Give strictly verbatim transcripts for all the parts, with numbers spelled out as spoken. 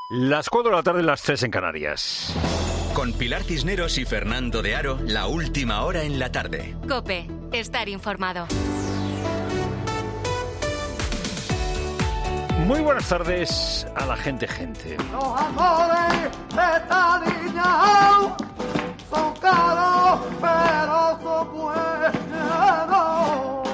Las cuatro de la tarde, las tres en Canarias. Con Pilar Cisneros y Fernando de Aro, la última hora en la tarde. COPE, estar informado. Muy buenas tardes a la gente, gente. Los amores de esta niña son caros, pero son buenos.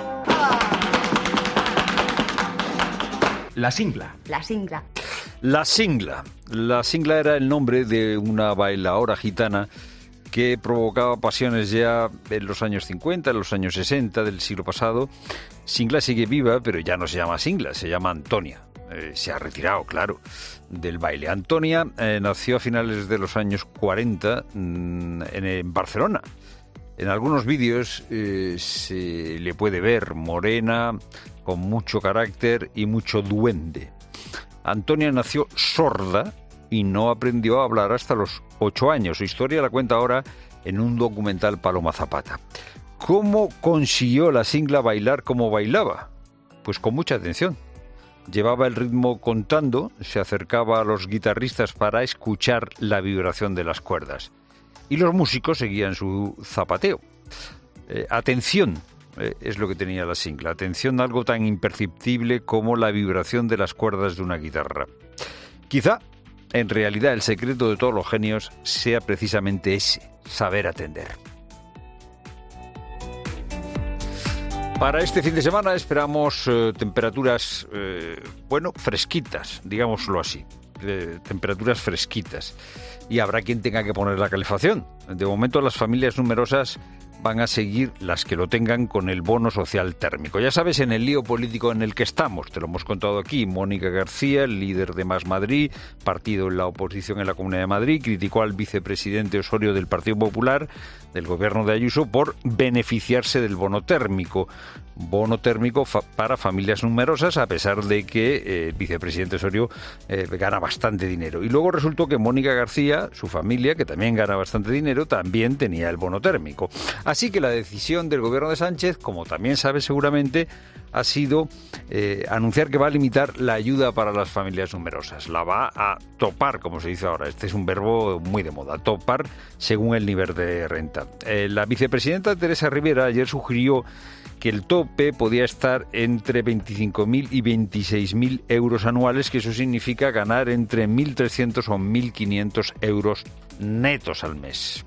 La Singla. La Singla. La Singla. La Singla era el nombre de una bailaora gitana que provocaba pasiones ya en los años cincuenta, en los años sesenta del siglo pasado. Singla sigue viva, pero ya no se llama Singla, se llama Antonia. Eh, se ha retirado, claro, del baile. Antonia eh, nació a finales de los años cuarenta mmm, en, en Barcelona. En algunos vídeos eh, se le puede ver morena, con mucho carácter y mucho duende. Antonia nació sorda y no aprendió a hablar hasta los ocho años. Su historia la cuenta ahora en un documental Paloma Zapata. ¿Cómo consiguió la Singla bailar como bailaba? Pues con mucha atención. Llevaba el ritmo contando, se acercaba a los guitarristas para escuchar la vibración de las cuerdas. Y los músicos seguían su zapateo. Eh, atención. Eh, es lo que tenía la Singla. Atención a algo tan imperceptible como la vibración de las cuerdas de una guitarra. Quizá, en realidad, el secreto de todos los genios sea precisamente ese, saber atender. Para este fin de semana esperamos eh, temperaturas, eh, bueno, fresquitas, digámoslo así. Eh, temperaturas fresquitas. Y habrá quien tenga que poner la calefacción. De momento, las familias numerosas van a seguir, las que lo tengan, con el bono social térmico. Ya sabes, en el lío político en el que estamos, te lo hemos contado aquí, Mónica García, el líder de Más Madrid, partido en la oposición en la Comunidad de Madrid, criticó al vicepresidente Osorio del Partido Popular, del gobierno de Ayuso, por beneficiarse del bono térmico. Bono térmico fa- para familias numerosas, a pesar de que eh, el vicepresidente Osorio eh, gana bastante dinero. Y luego resultó que Mónica García, su familia, que también gana bastante dinero, también tenía el bono térmico. Así que la decisión del gobierno de Sánchez, como también sabes seguramente, ha sido eh, anunciar que va a limitar la ayuda para las familias numerosas. La va a topar, como se dice ahora. Este es un verbo muy de moda, topar según el nivel de renta. Eh, la vicepresidenta Teresa Rivera ayer sugirió que el tope podía estar entre veinticinco mil y veintiséis mil euros anuales, que eso significa ganar entre mil trescientos o mil quinientos euros netos al mes.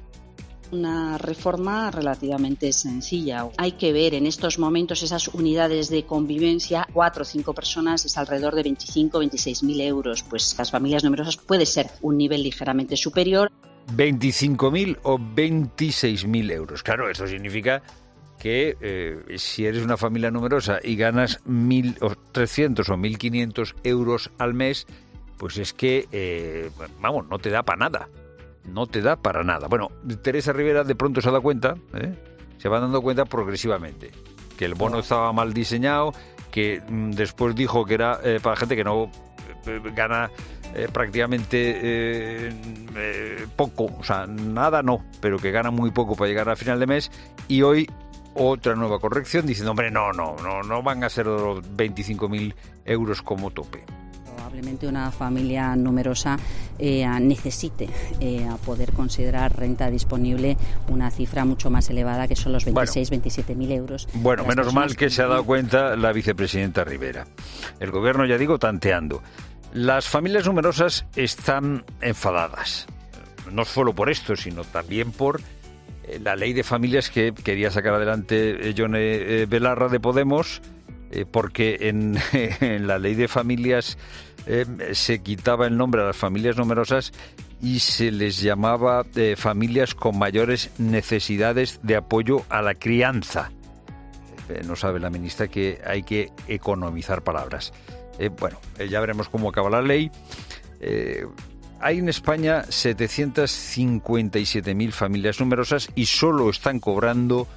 Una reforma relativamente sencilla. Hay que ver en estos momentos esas unidades de convivencia, cuatro o cinco personas, es alrededor de veinticinco o veintiséis mil euros. Pues las familias numerosas puede ser un nivel ligeramente superior. veinticinco mil o veintiséis mil euros. Claro, eso significa que eh, si eres una familia numerosa y ganas mil o trescientos o mil quinientos euros al mes, pues es que, eh, vamos, no te da para nada. No te da para nada. Bueno, Teresa Rivera de pronto se ha dado cuenta, ¿eh? se va dando cuenta progresivamente, que el bono estaba mal diseñado, que mm, después dijo que era eh, para gente que no eh, gana eh, prácticamente eh, eh, poco, o sea, nada no, pero que gana muy poco para llegar al final de mes, y hoy otra nueva corrección diciendo, hombre, no, no, no, no van a ser los veinticinco mil euros como tope. Probablemente una familia numerosa eh, necesite eh, poder considerar renta disponible una cifra mucho más elevada, que son los veintiséis, bueno, veintisiete mil euros. Bueno, menos mal que se ha dado cuenta la vicepresidenta Rivera. El gobierno, ya digo, tanteando. Las familias numerosas están enfadadas. No solo por esto, sino también por eh, la ley de familias que quería sacar adelante eh, Yone eh, Belarra de Podemos, eh, porque en, en la ley de familias Eh, se quitaba el nombre a las familias numerosas y se les llamaba eh, familias con mayores necesidades de apoyo a la crianza. Eh, no sabe la ministra que hay que economizar palabras. Eh, bueno, eh, ya veremos cómo acaba la ley. Eh, hay en España setecientas cincuenta y siete mil familias numerosas y solo están cobrando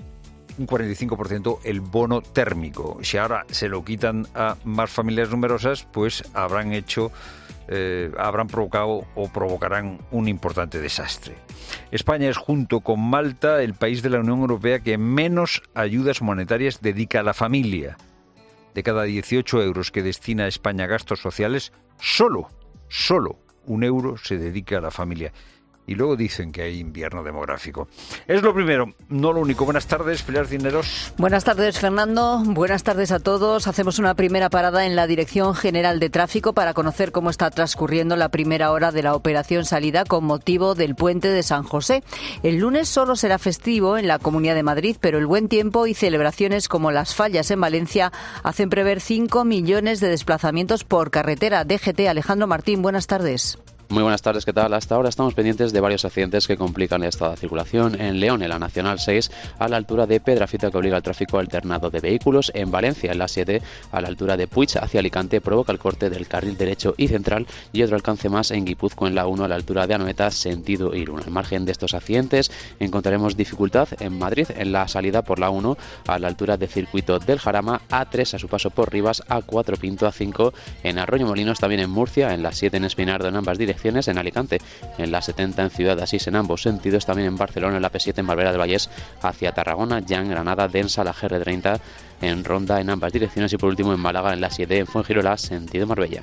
un cuarenta y cinco por ciento el bono térmico. Si ahora se lo quitan a más familias numerosas, pues habrán hecho, eh, habrán provocado o provocarán un importante desastre. España es, junto con Malta, el país de la Unión Europea que menos ayudas monetarias dedica a la familia. De cada dieciocho euros que destina España a gastos sociales, solo, solo un euro se dedica a la familia. Y luego dicen que hay invierno demográfico. Es lo primero, no lo único. Buenas tardes, Pilar Cisneros. Buenas tardes, Fernando. Buenas tardes a todos. Hacemos una primera parada en la Dirección General de Tráfico para conocer cómo está transcurriendo la primera hora de la operación salida con motivo del puente de San José. El lunes solo será festivo en la Comunidad de Madrid, pero el buen tiempo y celebraciones como las fallas en Valencia hacen prever cinco millones de desplazamientos por carretera. D G T, Alejandro Martín, buenas tardes. Muy buenas tardes, ¿qué tal? Hasta ahora estamos pendientes de varios accidentes que complican el estado de circulación. En León, en la Nacional seis, a la altura de Pedrafita, que obliga al tráfico alternado de vehículos. En Valencia, en la siete, a la altura de Puig, hacia Alicante, provoca el corte del carril derecho y central. Y otro alcance más en Guipúzcoa, en la uno, a la altura de Anoeta, sentido Irún. Al margen de estos accidentes, encontraremos dificultad en Madrid, en la salida por la uno, a la altura del circuito del Jarama, A tres a su paso por Rivas, A cuatro Pinto, A cinco en Arroyo Molinos, también en Murcia, en la siete en Espinardo, en ambas direcciones. En Alicante, en la setenta en Ciudad Asís, en ambos sentidos, también en Barcelona, en la P siete en Valverde del Vallés hacia Tarragona, ya en Granada, densa la G R treinta en Ronda en ambas direcciones y por último en Málaga, en la siete en Fuengirola, sentido Marbella.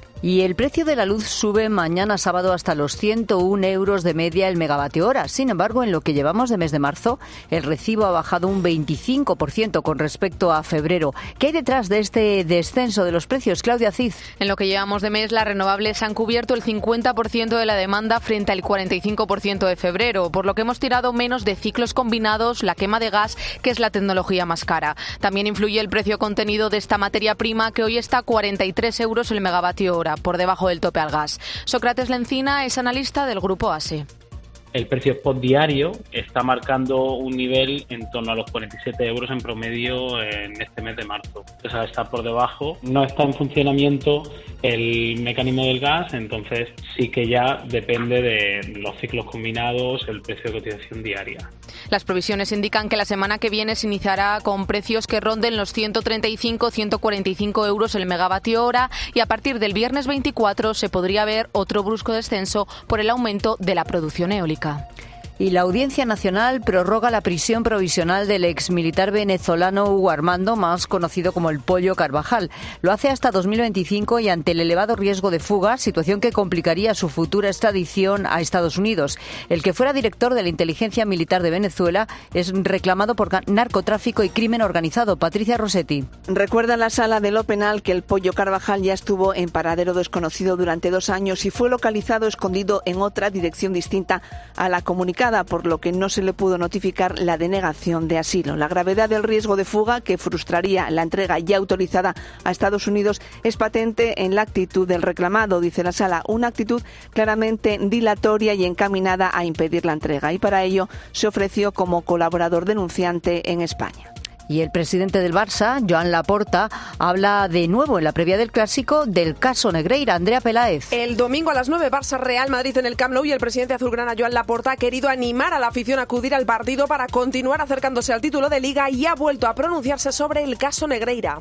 Y el precio de la luz sube mañana sábado hasta los ciento un euros de media el megavatio hora. Sin embargo, en lo que llevamos de mes de marzo, el recibo ha bajado un veinticinco por ciento con respecto a febrero. ¿Qué hay detrás de este descenso de los precios? Claudia Cid. En lo que llevamos de mes, las renovables han cubierto el cincuenta por ciento de la demanda frente al cuarenta y cinco por ciento de febrero, por lo que hemos tirado menos de ciclos combinados, la quema de gas, que es la tecnología más cara. También influye el precio contenido de esta materia prima, que hoy está a cuarenta y tres euros el megavatio hora, por debajo del tope al gas. Sócrates Lencina es analista del grupo ASE. El precio spot diario está marcando un nivel en torno a los cuarenta y siete euros en promedio en este mes de marzo. O sea, está por debajo. No está en funcionamiento el mecanismo del gas, entonces sí que ya depende de los ciclos combinados, el precio de cotización diaria. Las previsiones indican que la semana que viene se iniciará con precios que ronden los ciento treinta y cinco, ciento cuarenta y cinco euros el megavatio hora y a partir del viernes veinticuatro se podría ver otro brusco descenso por el aumento de la producción eólica. Y la Audiencia Nacional prorroga la prisión provisional del exmilitar venezolano Hugo Armando, más conocido como el Pollo Carvajal. Lo hace hasta dos mil veinticinco y ante el elevado riesgo de fuga, situación que complicaría su futura extradición a Estados Unidos. El que fuera director de la inteligencia militar de Venezuela es reclamado por narcotráfico y crimen organizado. Patricia Rossetti. Recuerda la sala de lo penal que el Pollo Carvajal ya estuvo en paradero desconocido durante dos años y fue localizado escondido en otra dirección distinta a la comunicada, por lo que no se le pudo notificar la denegación de asilo. La gravedad del riesgo de fuga que frustraría la entrega ya autorizada a Estados Unidos es patente en la actitud del reclamado, dice la sala, una actitud claramente dilatoria y encaminada a impedir la entrega, y para ello se ofreció como colaborador denunciante en España. Y el presidente del Barça, Joan Laporta, habla de nuevo en la previa del Clásico del caso Negreira. Andrea Peláez. El domingo a las nueve, Barça Real Madrid en el Camp Nou, y el presidente azulgrana Joan Laporta ha querido animar a la afición a acudir al partido para continuar acercándose al título de Liga y ha vuelto a pronunciarse sobre el caso Negreira.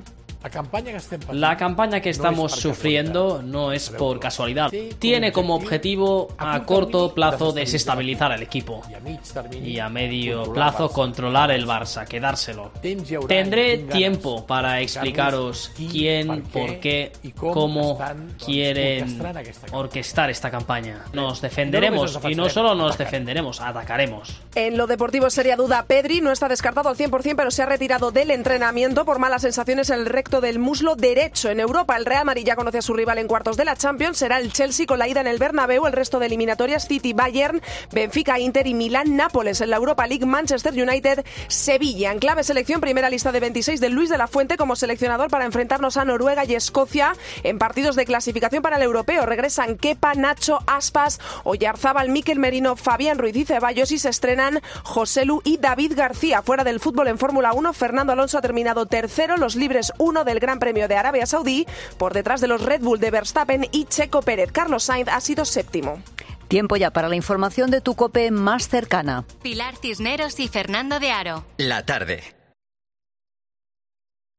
La campaña que estamos sufriendo no es por casualidad. Tiene como objetivo a corto plazo desestabilizar al equipo y a medio plazo controlar el Barça, quedárselo. Tendré tiempo para explicaros quién, por qué, cómo quieren orquestar esta campaña. Nos defenderemos y no solo nos defenderemos, atacaremos. En lo deportivo, seria duda. Pedri no está descartado al cien por ciento, pero se ha retirado del entrenamiento por malas sensaciones en el recto del muslo derecho. En Europa, el Real Madrid ya conoce a su rival en cuartos de la Champions. Será el Chelsea con la ida en el Bernabéu. El resto de eliminatorias: City, Bayern, Benfica, Inter y Milán, Nápoles. En la Europa League, Manchester United, Sevilla. En clave selección, primera lista de veintiséis de Luis de la Fuente como seleccionador para enfrentarnos a Noruega y Escocia en partidos de clasificación para el europeo. Regresan Kepa, Nacho, Aspas, Oyarzábal, Mikel Merino, Fabián Ruiz y Ceballos, y se estrenan Joselu y David García. Fuera del fútbol, en Fórmula uno, Fernando Alonso ha terminado tercero, los libres uno del Gran Premio de Arabia Saudí, por detrás de los Red Bull de Verstappen y Checo Pérez. Carlos Sainz ha sido séptimo. Tiempo ya para la información de tu COPE más cercana. Pilar Cisneros y Fernando de Aro. La tarde.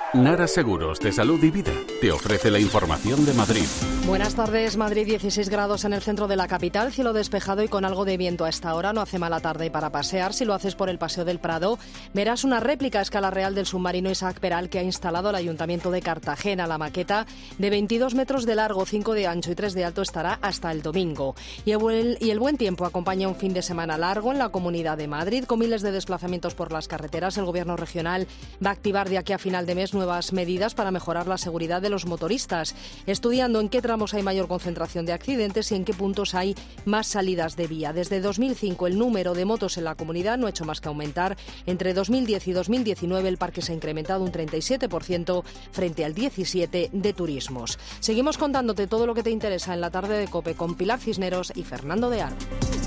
Nara Seguros de Salud y Vida te ofrece la información de Madrid. Buenas tardes. Madrid, dieciséis grados en el centro de la capital, cielo despejado y con algo de viento a esta hora. No hace mala tarde para pasear. Si lo haces por el Paseo del Prado, verás una réplica a escala real del submarino Isaac Peral que ha instalado el Ayuntamiento de Cartagena. La maqueta de veintidós metros de largo, cinco de ancho y tres de alto estará hasta el domingo. Y el, y el buen tiempo acompaña un fin de semana largo en la Comunidad de Madrid, con miles de desplazamientos por las carreteras. El Gobierno regional va a activar de aquí a final de mes nuevas medidas para mejorar la seguridad de los motoristas, estudiando en qué tramos hay mayor concentración de accidentes y en qué puntos hay más salidas de vía. Desde dos mil cinco el número de motos en la comunidad no ha hecho más que aumentar. Entre dos mil diez y dos mil diecinueve el parque se ha incrementado un treinta y siete por ciento frente al diecisiete por ciento de turismos. Seguimos contándote todo lo que te interesa en la tarde de COPE con Pilar Cisneros y Fernando de Aro.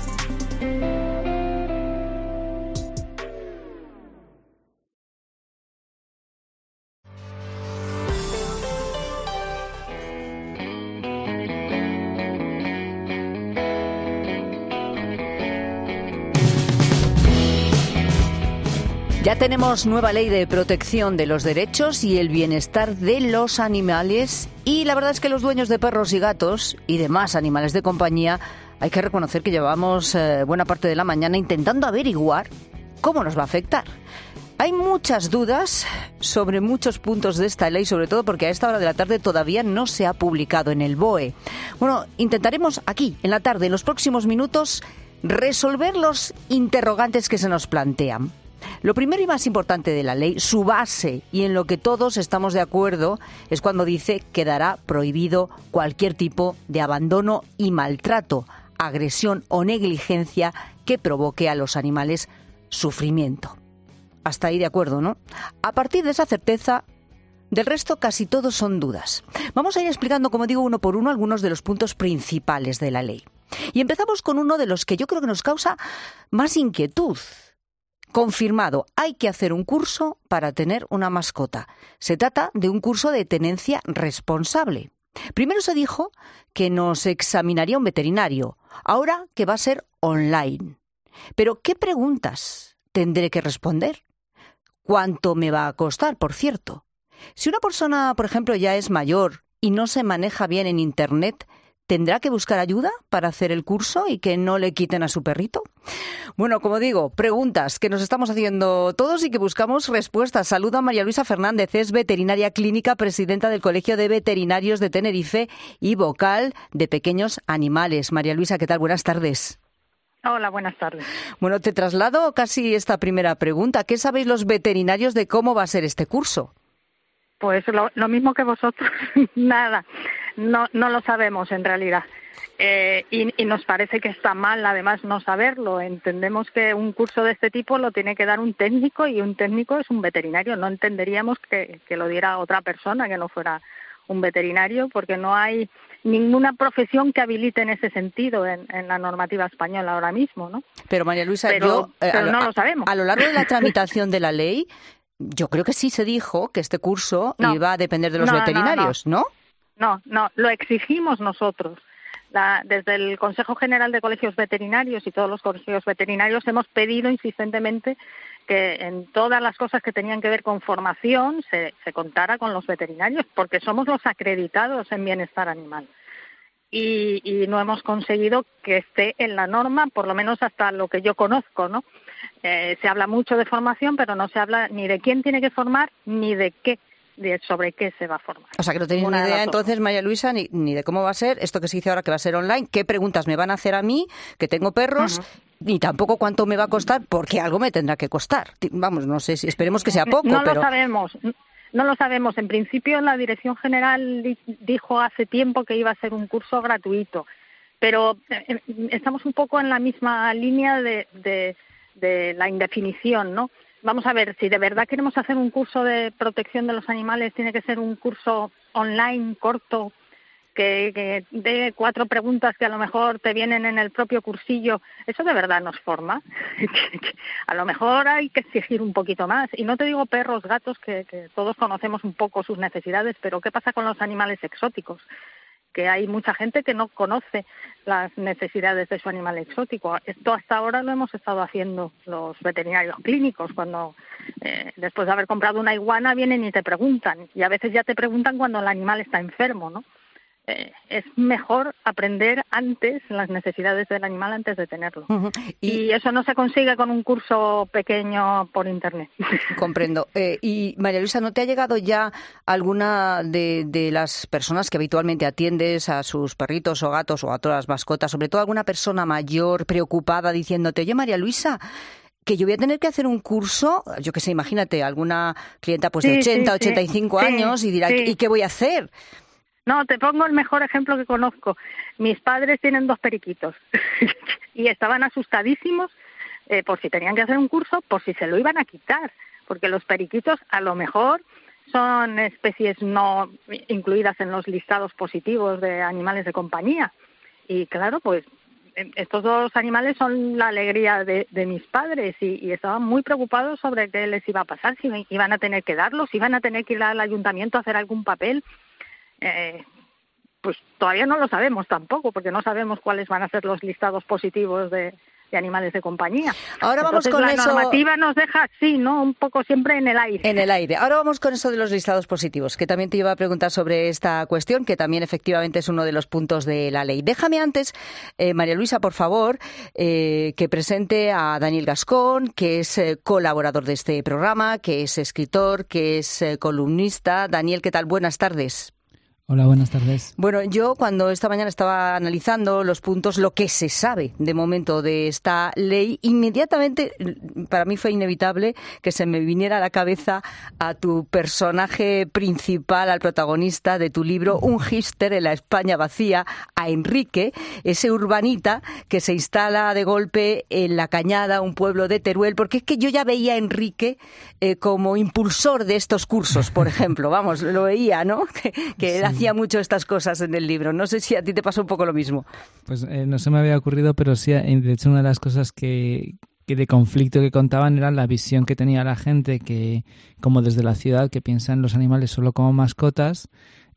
Ya tenemos nueva ley de protección de los derechos y el bienestar de los animales y la verdad es que los dueños de perros y gatos y demás animales de compañía hay que reconocer que llevamos eh, buena parte de la mañana intentando averiguar cómo nos va a afectar. Hay muchas dudas sobre muchos puntos de esta ley, sobre todo porque a esta hora de la tarde todavía no se ha publicado en el B O E. Bueno, intentaremos aquí, en la tarde, en los próximos minutos, resolver los interrogantes que se nos plantean. Lo primero y más importante de la ley, su base y en lo que todos estamos de acuerdo, es cuando dice que quedará prohibido cualquier tipo de abandono y maltrato, agresión o negligencia que provoque a los animales sufrimiento. Hasta ahí de acuerdo, ¿no? A partir de esa certeza, del resto casi todos son dudas. Vamos a ir explicando, como digo, uno por uno algunos de los puntos principales de la ley. Y empezamos con uno de los que yo creo que nos causa más inquietud. Confirmado, hay que hacer un curso para tener una mascota. Se trata de un curso de tenencia responsable. Primero se dijo que nos examinaría un veterinario, ahora que va a ser online. Pero, ¿qué preguntas tendré que responder? ¿Cuánto me va a costar, por cierto? Si una persona, por ejemplo, ya es mayor y no se maneja bien en Internet, ¿tendrá que buscar ayuda para hacer el curso y que no le quiten a su perrito? Bueno, como digo, preguntas que nos estamos haciendo todos y que buscamos respuestas. Saludo a María Luisa Fernández, es veterinaria clínica, presidenta del Colegio de Veterinarios de Tenerife y vocal de Pequeños Animales. María Luisa, ¿qué tal? Buenas tardes. Hola, buenas tardes. Bueno, te traslado casi esta primera pregunta. ¿Qué sabéis los veterinarios de cómo va a ser este curso? Pues lo, lo mismo que vosotros, nada. No, no lo sabemos en realidad eh, y, y nos parece que está mal además no saberlo. Entendemos que un curso de este tipo lo tiene que dar un técnico y un técnico es un veterinario. No entenderíamos que, que lo diera otra persona que no fuera un veterinario porque no hay ninguna profesión que habilite en ese sentido en, en la normativa española ahora mismo, ¿no? Pero María Luisa, pero, yo, eh, pero a, no lo sabemos. A lo largo de la tramitación de la ley, yo creo que sí se dijo que este curso no, iba a depender de los no, veterinarios, no, no. ¿no? No, no, lo exigimos nosotros. La, desde el Consejo General de Colegios Veterinarios y todos los colegios veterinarios hemos pedido insistentemente que en todas las cosas que tenían que ver con formación se, se contara con los veterinarios, porque somos los acreditados en bienestar animal. Y, y no hemos conseguido que esté en la norma, por lo menos hasta lo que yo conozco, ¿no? Eh, se habla mucho de formación, pero no se habla ni de quién tiene que formar ni de qué. De sobre qué se va a formar. O sea, que no tenéis ni idea entonces, María Luisa, ni, ni de cómo va a ser esto que se dice ahora que va a ser online, qué preguntas me van a hacer a mí, que tengo perros, uh-huh. ni tampoco cuánto me va a costar, porque algo me tendrá que costar. Vamos, no sé si esperemos que sea poco, no pero... lo sabemos, no lo sabemos. En principio la Dirección General di- dijo hace tiempo que iba a ser un curso gratuito, pero eh, estamos un poco en la misma línea de, de, de la indefinición, ¿no? Vamos a ver, si de verdad queremos hacer un curso de protección de los animales, tiene que ser un curso online, corto, que, que dé cuatro preguntas que a lo mejor te vienen en el propio cursillo. ¿Eso de verdad nos forma? A lo mejor hay que exigir un poquito más. Y no te digo perros, gatos, que, que todos conocemos un poco sus necesidades, pero ¿qué pasa con los animales exóticos? que hay mucha gente que no conoce las necesidades de su animal exótico. Esto hasta ahora lo hemos estado haciendo los veterinarios clínicos, cuando eh, después de haber comprado una iguana vienen y te preguntan, y a veces ya te preguntan cuando el animal está enfermo, ¿no? Eh, es mejor aprender antes las necesidades del animal antes de tenerlo. Uh-huh. y, y eso no se consigue con un curso pequeño por internet. Comprendo. Eh, y María Luisa, ¿no te ha llegado ya alguna de, de las personas que habitualmente atiendes a sus perritos o gatos o a todas las mascotas, sobre todo alguna persona mayor preocupada diciéndote, oye María Luisa, que yo voy a tener que hacer un curso, yo qué sé, imagínate, alguna clienta pues de sí, ochenta, sí, ochenta y cinco sí, años y dirá, sí. ¿y qué voy a hacer? No, te pongo el mejor ejemplo que conozco. Mis padres tienen dos periquitos y estaban asustadísimos eh, por si tenían que hacer un curso, por si se lo iban a quitar, porque los periquitos a lo mejor son especies no incluidas en los listados positivos de animales de compañía. Y claro, pues estos dos animales son la alegría de, de mis padres y, y estaban muy preocupados sobre qué les iba a pasar, si iban a tener que darlos, si iban a tener que ir al ayuntamiento a hacer algún papel. Eh, pues todavía no lo sabemos tampoco, porque no sabemos cuáles van a ser los listados positivos de, de animales de compañía. Ahora vamos Entonces, con la eso... normativa nos deja así, ¿no? Un poco siempre en el aire. En el aire. Ahora vamos con eso de los listados positivos, que también te iba a preguntar sobre esta cuestión, que también efectivamente es uno de los puntos de la ley. Déjame antes, eh, María Luisa, por favor, eh, que presente a Daniel Gascón, que es eh, colaborador de este programa, que es escritor, que es eh, columnista. Daniel, ¿qué tal? Buenas tardes. Hola, buenas tardes. Bueno, yo cuando esta mañana estaba analizando los puntos, lo que se sabe de momento de esta ley, inmediatamente para mí fue inevitable que se me viniera a la cabeza a tu personaje principal, al protagonista de tu libro, Un hipster en la España vacía, a Enrique, ese urbanita que se instala de golpe en La Cañada, un pueblo de Teruel, porque es que yo ya veía a Enrique eh, como impulsor de estos cursos, por ejemplo, vamos, lo veía, ¿no? Que, que era hacía mucho estas cosas en el libro. No sé si a ti te pasó un poco lo mismo. Pues eh, no se me había ocurrido, pero sí, de hecho, una de las cosas que, que de conflicto que contaban era la visión que tenía la gente, que como desde la ciudad, que piensa en los animales solo como mascotas,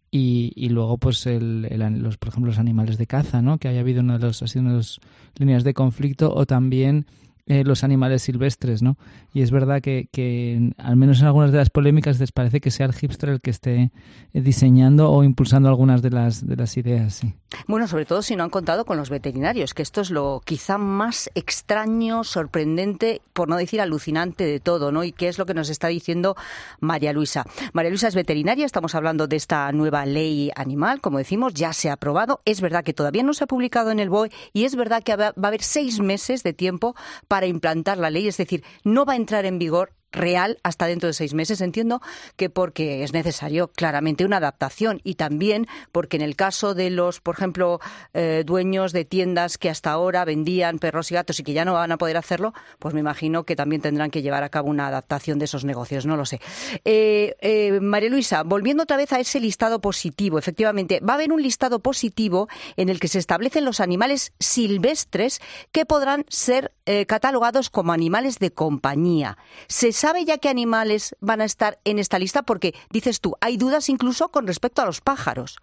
y, y luego, pues, el, el, los, por ejemplo, los animales de caza, ¿no? Que haya habido una de las, ha sido una de las líneas de conflicto, o también Eh, los animales silvestres, ¿no? Y es verdad que, que al menos en algunas de las polémicas les parece que sea el hipster el que esté diseñando o impulsando algunas de las de las ideas, sí. Bueno, sobre todo si no han contado con los veterinarios, que esto es lo quizá más extraño, sorprendente, por no decir alucinante de todo, ¿no? Y qué es lo que nos está diciendo María Luisa. María Luisa es veterinaria, estamos hablando de esta nueva ley animal, como decimos, ya se ha aprobado. Es verdad que todavía no se ha publicado en el B O E y es verdad que va a haber seis meses de tiempo para para implantar la ley, es decir, no va a entrar en vigor real hasta dentro de seis meses. Entiendo que porque es necesario claramente una adaptación y también porque en el caso de los, por ejemplo, eh, dueños de tiendas que hasta ahora vendían perros y gatos y que ya no van a poder hacerlo, pues me imagino que también tendrán que llevar a cabo una adaptación de esos negocios, no lo sé. Eh, eh, María Luisa, volviendo otra vez a ese listado positivo, efectivamente, va a haber un listado positivo en el que se establecen los animales silvestres que podrán ser eh, catalogados como animales de compañía. Se sabe ya qué animales van a estar en esta lista, porque dices tú, hay dudas incluso con respecto a los pájaros.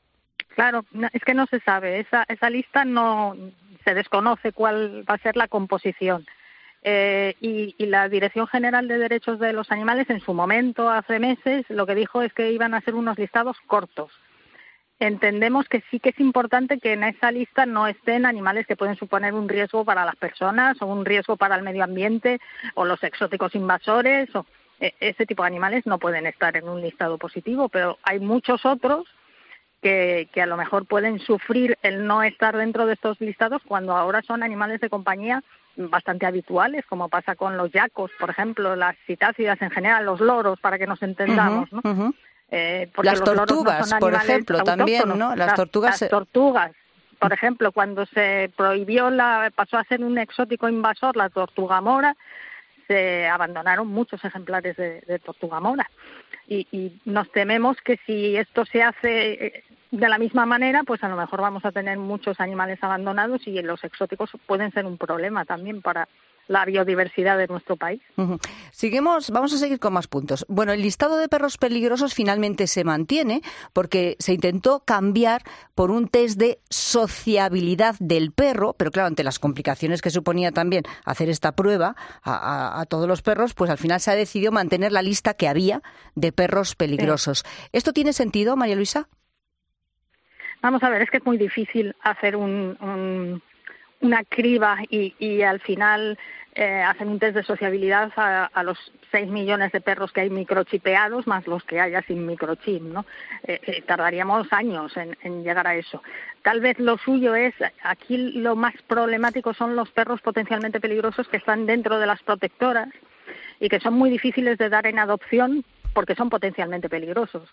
Claro, es que no se sabe, esa, esa lista no se desconoce cuál va a ser la composición. Eh, y, y la Dirección General de Derechos de los Animales en su momento, hace meses, lo que dijo es que iban a ser unos listados cortos. Entendemos que sí que es importante que en esa lista no estén animales que pueden suponer un riesgo para las personas o un riesgo para el medio ambiente o los exóticos invasores. O, eh, ese tipo de animales no pueden estar en un listado positivo, pero hay muchos otros que, que a lo mejor pueden sufrir el no estar dentro de estos listados cuando ahora son animales de compañía bastante habituales, como pasa con los yacos, por ejemplo, las citácidas en general, los loros, para que nos entendamos, ¿no? Uh-huh, uh-huh. Eh, las tortugas, no por ejemplo, también, ¿no? Las, las tortugas. Las tortugas, por ejemplo, cuando se prohibió, la pasó a ser un exótico invasor, la tortuga mora, se abandonaron muchos ejemplares de, de tortuga mora. Y, y nos tememos que si esto se hace de la misma manera, pues a lo mejor vamos a tener muchos animales abandonados y los exóticos pueden ser un problema también para la biodiversidad de nuestro país. Uh-huh. Seguimos, vamos a seguir con más puntos. Bueno, el listado de perros peligrosos finalmente se mantiene porque se intentó cambiar por un test de sociabilidad del perro, pero claro, ante las complicaciones que suponía también hacer esta prueba a, a, a todos los perros, pues al final se ha decidido mantener la lista que había de perros peligrosos. Sí. ¿Esto tiene sentido, María Luisa? Vamos a ver, es que es muy difícil hacer un, un, una criba y, y al final eh, hacer un test de sociabilidad a, a los seis millones de perros que hay microchipeados más los que haya sin microchip, ¿no? Eh, eh, tardaríamos años en, en llegar a eso. Tal vez lo suyo es, aquí lo más problemático son los perros potencialmente peligrosos que están dentro de las protectoras y que son muy difíciles de dar en adopción porque son potencialmente peligrosos.